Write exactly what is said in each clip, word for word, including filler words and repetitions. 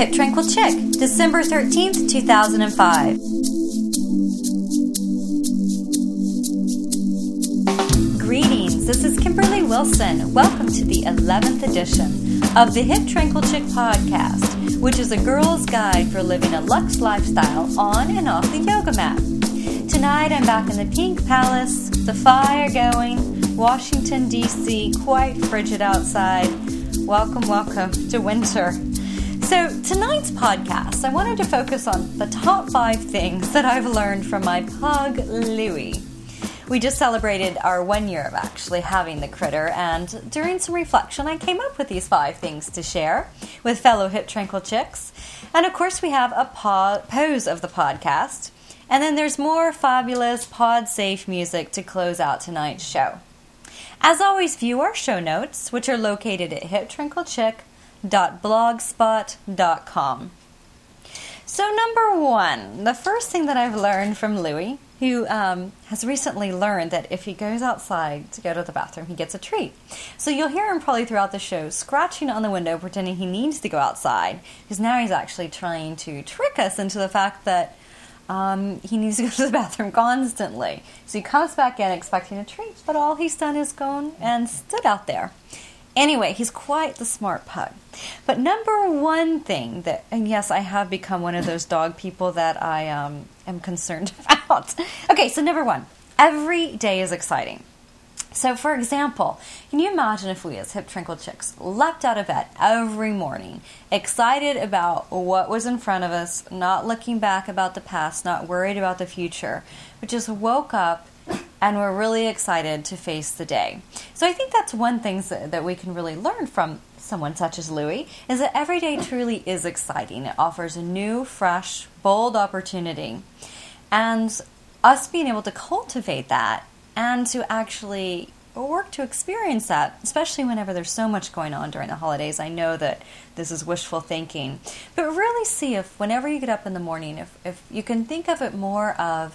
Hip Tranquil Chick, December thirteenth, two thousand five. Greetings, this is Kimberly Wilson. Welcome to the eleventh edition of the Hip Tranquil Chick podcast, which is a girl's guide for living a luxe lifestyle on and off the yoga mat. Tonight I'm back in the Pink Palace, the fire going, Washington, D C, quite frigid outside. Welcome, welcome to winter. So tonight's podcast, I wanted to focus on the top five things that I've learned from my pug, Louie. We just celebrated our one year of actually having the critter, and during some reflection, I came up with these five things to share with fellow Hip Tranquil Chicks. And of course, we have a po- pose of the podcast, and then there's more fabulous pod-safe music to close out tonight's show. As always, view our show notes, which are located at hip tranquil chick dot blogspot dot com. So number one, the first thing that I've learned from Louie, who um, has recently learned that if he goes outside to go to the bathroom, he gets a treat. So you'll hear him probably throughout the show scratching on the window, pretending he needs to go outside, because now he's actually trying to trick us into the fact that um, he needs to go to the bathroom constantly. So he comes back in expecting a treat, but all he's done is gone and stood out there. Anyway, he's quite the smart pug. But number one thing that, and yes, I have become one of those dog people that I um, am concerned about. Okay, so number one, every day is exciting. So for example, can you imagine if we as Hip Tranquil Chicks leapt out of bed every morning, excited about what was in front of us, not looking back about the past, not worried about the future, but just woke up and we're really excited to face the day. So I think that's one thing that we can really learn from someone such as Louie, is that every day truly is exciting. It offers a new, fresh, bold opportunity. And us being able to cultivate that and to actually work to experience that, especially whenever there's so much going on during the holidays. I know that this is wishful thinking. But really see if whenever you get up in the morning, if, if you can think of it more of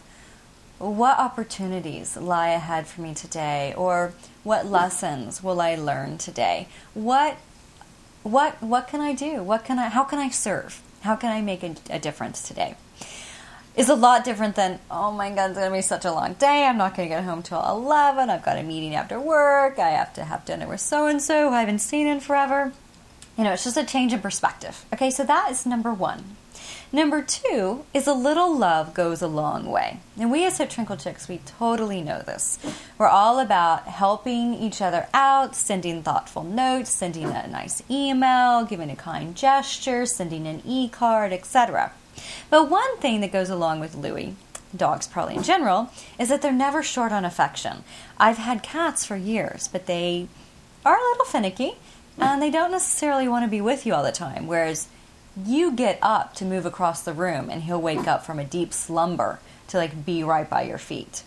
what opportunities lie ahead for me today, or what lessons will I learn today? What, what, what can I do? What can I? How can I serve? How can I make a, a difference today? Is a lot different than, oh my God, it's going to be such a long day. I'm not going to get home till eleven. I've got a meeting after work. I have to have dinner with so and so who I haven't seen in forever. You know, it's just a change in perspective. Okay, so that is number one. Number two is a little love goes a long way. And we as Hip Tranquil Chicks, we totally know this. We're all about helping each other out, sending thoughtful notes, sending a nice email, giving a kind gesture, sending an e-card, et cetera. But one thing that goes along with Louie, dogs probably in general, is that they're never short on affection. I've had cats for years, but they are a little finicky, and they don't necessarily want to be with you all the time, whereas you get up to move across the room and he'll wake up from a deep slumber to like be right by your feet.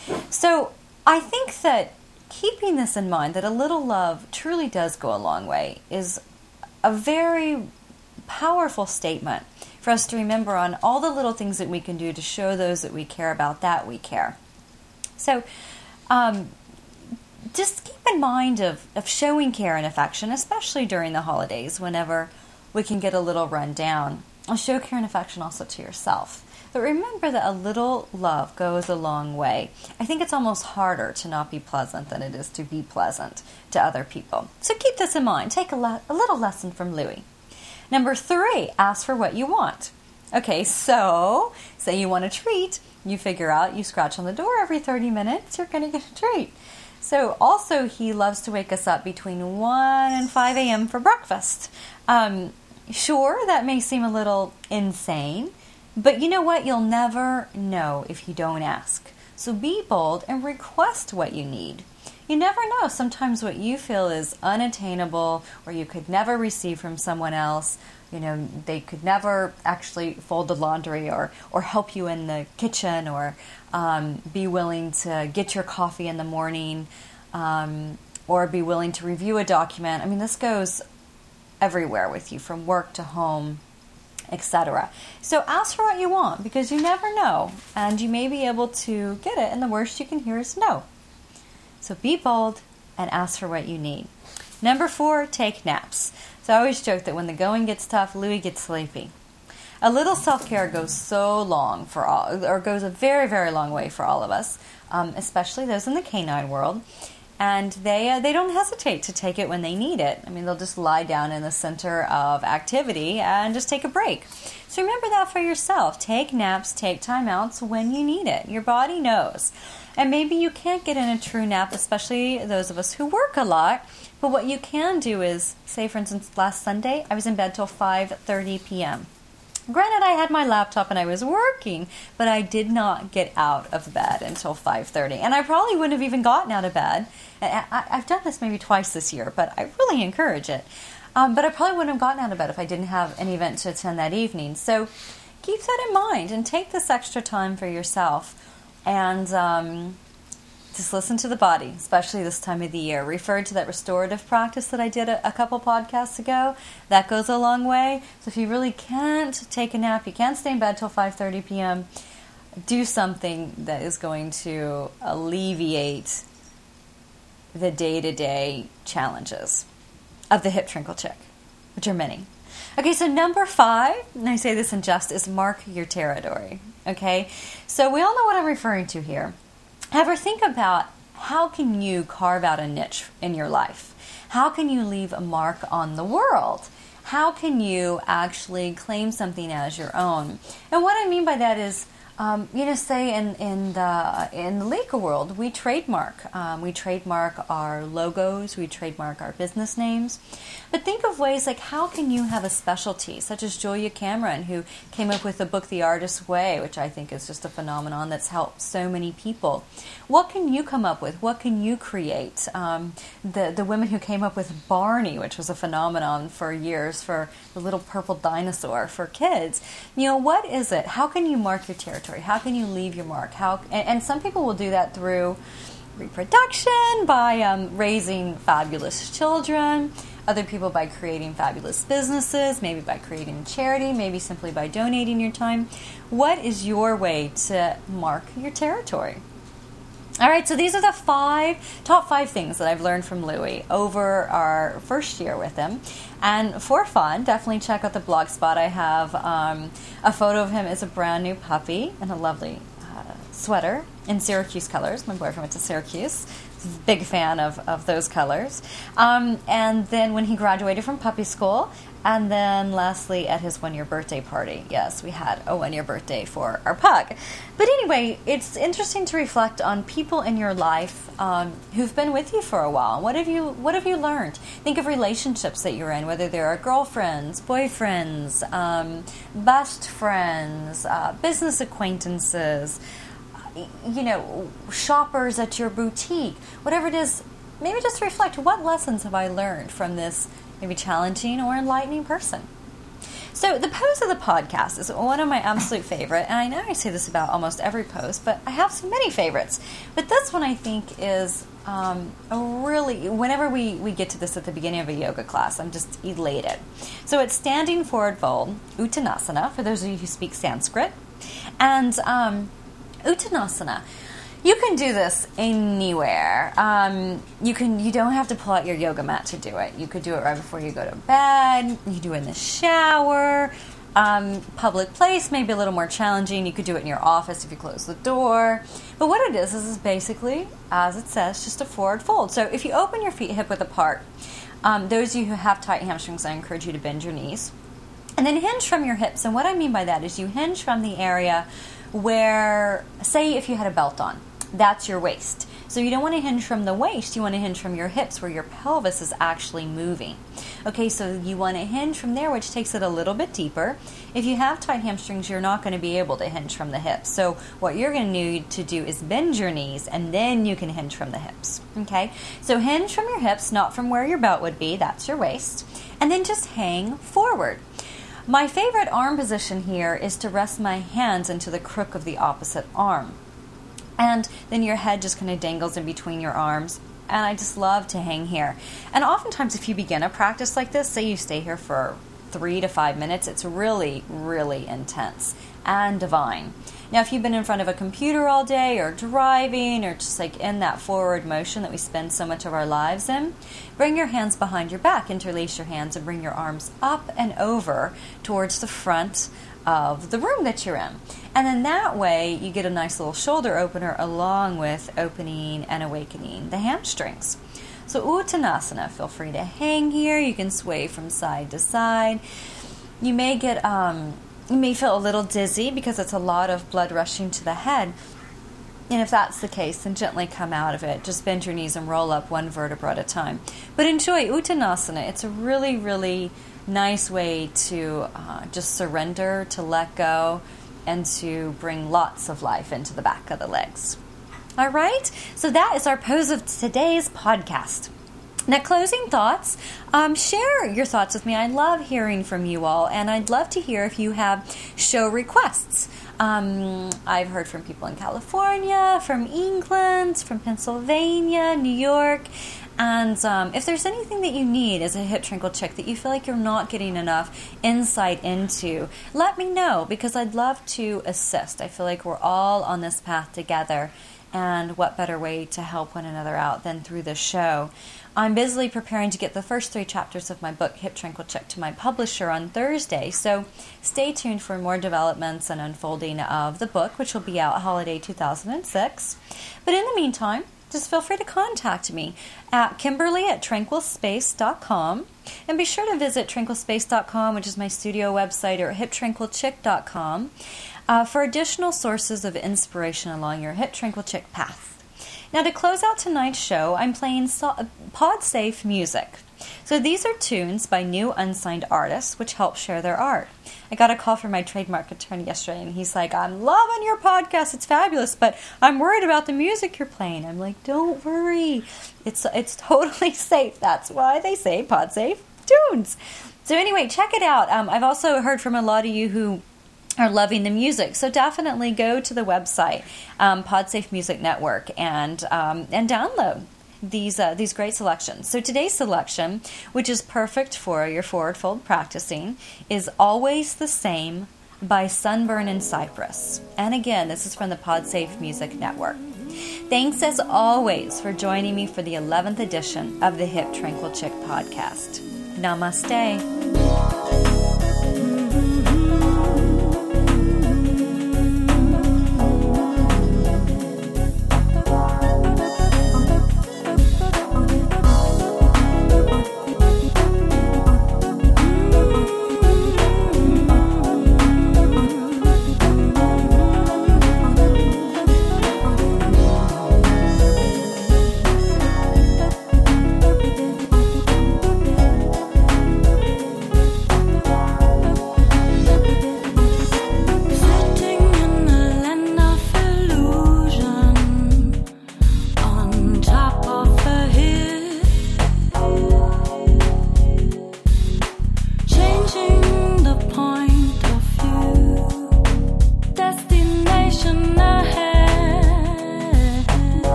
So I think that keeping this in mind, that a little love truly does go a long way, is a very powerful statement for us to remember on all the little things that we can do to show those that we care about that we care. So um, just keep in mind of, of showing care and affection, especially during the holidays, whenever we can get a little run down. I'll show care and affection also to yourself. But remember that a little love goes a long way. I think it's almost harder to not be pleasant than it is to be pleasant to other people. So keep this in mind. Take a, le- a little lesson from Louie. Number three, ask for what you want. Okay, so say you want a treat. You figure out you scratch on the door every thirty minutes, you're going to get a treat. So also he loves to wake us up between one and five a.m. for breakfast. Um, sure, that may seem a little insane, but you know what? You'll never know if you don't ask. So be bold and request what you need. You never know. Sometimes what you feel is unattainable or you could never receive from someone else. You know, they could never actually fold the laundry or, or help you in the kitchen or um, be willing to get your coffee in the morning um, or be willing to review a document. I mean, this goes everywhere with you, from work to home, et cetera. So ask for what you want, because you never know, and you may be able to get it, and the worst you can hear is no. So be bold and ask for what you need. Number four, take naps. So I always joke that when the going gets tough, Louie gets sleepy. A little self-care goes so long for all, or goes a very, very long way for all of us, um, especially those in the canine world. And they uh, they don't hesitate to take it when they need it. I mean, they'll just lie down in the center of activity and just take a break. So remember that for yourself. Take naps, take timeouts when you need it. Your body knows. And maybe you can't get in a true nap, especially those of us who work a lot. But what you can do is, say for instance, last Sunday, I was in bed till five thirty p.m. Granted, I had my laptop and I was working, but I did not get out of bed until five thirty. And I probably wouldn't have even gotten out of bed. I've done this maybe twice this year, but I really encourage it. Um, but I probably wouldn't have gotten out of bed if I didn't have an event to attend that evening. So keep that in mind and take this extra time for yourself. And um, just listen to the body, especially this time of the year. Referred to that restorative practice that I did a, a couple podcasts ago. That goes a long way. So if you really can't take a nap, you can't stay in bed till five thirty p.m., do something that is going to alleviate the day-to-day challenges of the hip trinkle chick, which are many. Okay, so number five, and I say this in jest, is mark your territory. Okay, so we all know what I'm referring to here. Ever think about how can you carve out a niche in your life? How can you leave a mark on the world? How can you actually claim something as your own? And what I mean by that is, um, you know, say in in the in the legal world, we trademark. Um, we trademark our logos. We trademark our business names. But think of ways like how can you have a specialty, such as Julia Cameron, who came up with the book The Artist's Way, which I think is just a phenomenon that's helped so many people. What can you come up with? What can you create? Um, the the women who came up with Barney, which was a phenomenon for years, for the little purple dinosaur for kids. You know, what is it? How can you mark your territory? How can you leave your mark? How and, and some people will do that through reproduction, by um, raising fabulous children. Other people by creating fabulous businesses, maybe by creating charity, maybe simply by donating your time. What is your way to mark your territory? All right, so these are the five top five things that I've learned from Louie over our first year with him. And for fun, definitely check out the blog spot. I have um, a photo of him as a brand new puppy in a lovely uh, sweater in Syracuse colors. My boyfriend went to Syracuse. He's a big fan of, of those colors. Um, and then when he graduated from puppy school, and then lastly at his one-year birthday party. Yes, we had a one-year birthday for our pug. But anyway, it's interesting to reflect on people in your life um, who've been with you for a while. What have you What have you learned? Think of relationships that you're in, whether they're girlfriends, boyfriends, um, best friends, uh, business acquaintances, you know, shoppers at your boutique, whatever it is. Maybe just reflect, what lessons have I learned from this maybe challenging or enlightening person? So the pose of the podcast is one of my absolute favorite, and I know I say this about almost every pose, but I have so many favorites. But this one I think is um, a really, whenever we, we get to this at the beginning of a yoga class, I'm just elated. So it's standing forward fold, Uttanasana, for those of you who speak Sanskrit. And um, Uttanasana, you can do this anywhere. Um, you can. You don't have to pull out your yoga mat to do it. You could do it right before you go to bed. You do it in the shower. Um, public place, maybe a little more challenging. You could do it in your office if you close the door. But what it is, is, is basically, as it says, just a forward fold. So if you open your feet hip width apart, um, those of you who have tight hamstrings, I encourage you to bend your knees. And then hinge from your hips. And what I mean by that is you hinge from the area where, say if you had a belt on, that's your waist. So you don't want to hinge from the waist, you want to hinge from your hips where your pelvis is actually moving. Okay, so you want to hinge from there, which takes it a little bit deeper. If you have tight hamstrings, you're not going to be able to hinge from the hips. So what you're going to need to do is bend your knees, and then you can hinge from the hips. Okay, so hinge from your hips, not from where your belt would be, that's your waist, and then just hang forward. My favorite arm position here is to rest my hands into the crook of the opposite arm. And then your head just kind of dangles in between your arms. And I just love to hang here. And oftentimes if you begin a practice like this, say you stay here for three to five minutes. It's really, really intense and divine. Now, if you've been in front of a computer all day or driving or just like in that forward motion that we spend so much of our lives in, bring your hands behind your back, interlace your hands, and bring your arms up and over towards the front of the room that you're in. And then that way you get a nice little shoulder opener along with opening and awakening the hamstrings. So Uttanasana, feel free to hang here. You can sway from side to side. You may get, um, you may feel a little dizzy because it's a lot of blood rushing to the head. And if that's the case, then gently come out of it. Just bend your knees and roll up one vertebra at a time. But enjoy Uttanasana. It's a really, really nice way to uh, just surrender, to let go, and to bring lots of life into the back of the legs. All right, so that is our pose of today's podcast. Now, closing thoughts, um, share your thoughts with me. I love hearing from you all, and I'd love to hear if you have show requests. Um, I've heard from people in California, from England, from Pennsylvania, New York, and um, if there's anything that you need as a hip trinkle chick that you feel like you're not getting enough insight into, let me know, because I'd love to assist. I feel like we're all on this path together, and what better way to help one another out than through this show. I'm busily preparing to get the first three chapters of my book, Hip Trinkle Chick, to my publisher on Thursday, so stay tuned for more developments and unfolding of the book, which will be out holiday two thousand six. But in the meantime, just feel free to contact me at Kimberly at tranquil space dot com. And be sure to visit tranquil space dot com, which is my studio website, or hip trinkle chick dot com, uh, for additional sources of inspiration along your hip trinkle chick path. Now, to close out tonight's show, I'm playing so- pod-safe music. So these are tunes by new unsigned artists, which help share their art. I got a call from my trademark attorney yesterday, and he's like, I'm loving your podcast. It's fabulous, but I'm worried about the music you're playing. I'm like, don't worry. It's it's totally safe. That's why they say pod-safe tunes. So anyway, check it out. Um, I've also heard from a lot of you who are loving the music, so definitely go to the website, um, PodSafe Music Network, and um, and download these uh, these great selections. So today's selection, which is perfect for your forward fold practicing, is Always the Same by Sunburn and Cypress. And again, this is from the PodSafe Music Network. Thanks as always for joining me for the eleventh edition of the Hip Trinkle Chick podcast. Namaste.